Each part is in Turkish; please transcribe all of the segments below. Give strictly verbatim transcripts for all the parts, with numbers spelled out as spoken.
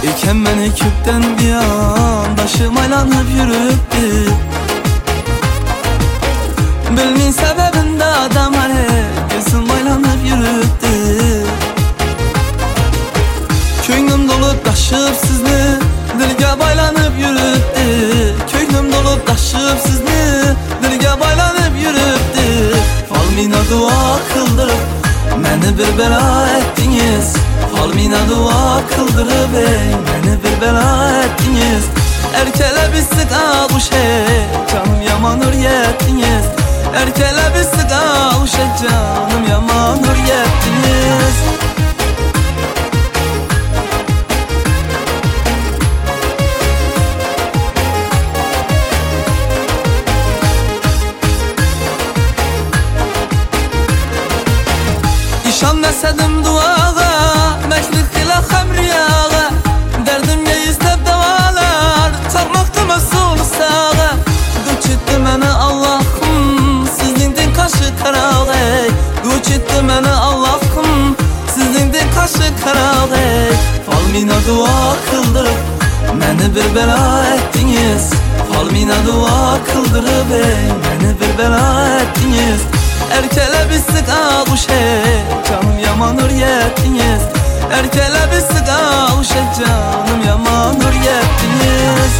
İken beni küpten bir an başım aylanıp yürüttü. Bilmeyin sebebinde adam hani gözüm aylanıp yürüttü. Köynüm dolup taşıp sizni dilge baylanıp yürüttü. Köynüm dolup taşıp sizni dilge baylanıp yürüttü. Falmina dua kıldırıp meni bir bela ettiniz. Falmina dua kıldırıp ey meni bir bela ettiniz. Erkele bir sık kuş ey canım yaman hürriyettiniz. Erkele bir sık kuş ey canım yaman hürriyettiniz. İşan nesedim duağa, meklik ile xemriyağa. Derdimge istep davalar, çarmaqdı mesul sağa. Duç etti meni Allah'ım, sizin din kaşı karağı. Duç etti meni Allah'ım, sizin din kaşı karağı. Falmina dua kıldırıp meni bir bela ettiniz. Falmina dua kıldırıp ey meni bir bela ettiniz. Erkele bir sık kuş ey canım yaman hürriyettiniz. Erkele bir sık kuş ey canım yaman hürriyettiniz.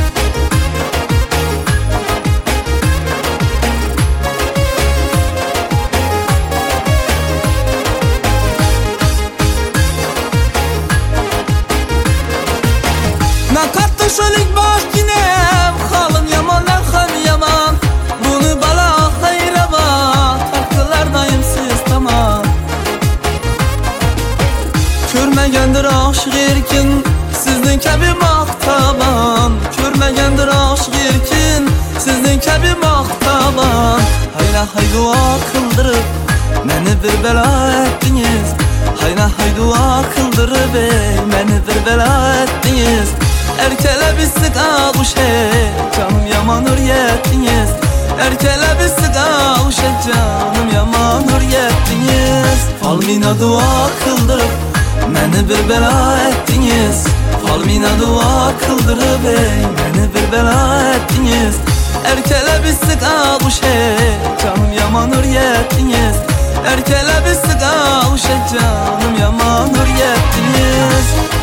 Ne kattı şölik başkinem, halım yaman erhem yaman. Bunu bala hayra bak, tartılardayım siz tamam. Körmegendir aşık erkin, sizden kebi maktaban. Körmegendir aşık erkin, sizden kebi maktaban. Hayra hay dua kıldırıp meni bir bela ettiniz. Hayra hay dua kıldırıp ey meni bir bela ettiniz. Erkele bir sık kuş ey canım yaman hürriyettiniz. Erkele bir sık kuş ey canım yaman hürriyettiniz. Falmina dua kıldırıp meni bir bela ettiniz. Falmina dua kıldırıp ey meni bir bela ettiniz. Erkele bir sık kuş ey canım yaman hürriyettiniz. Erkele bir sık kuş ey canım yaman hürriyettiniz.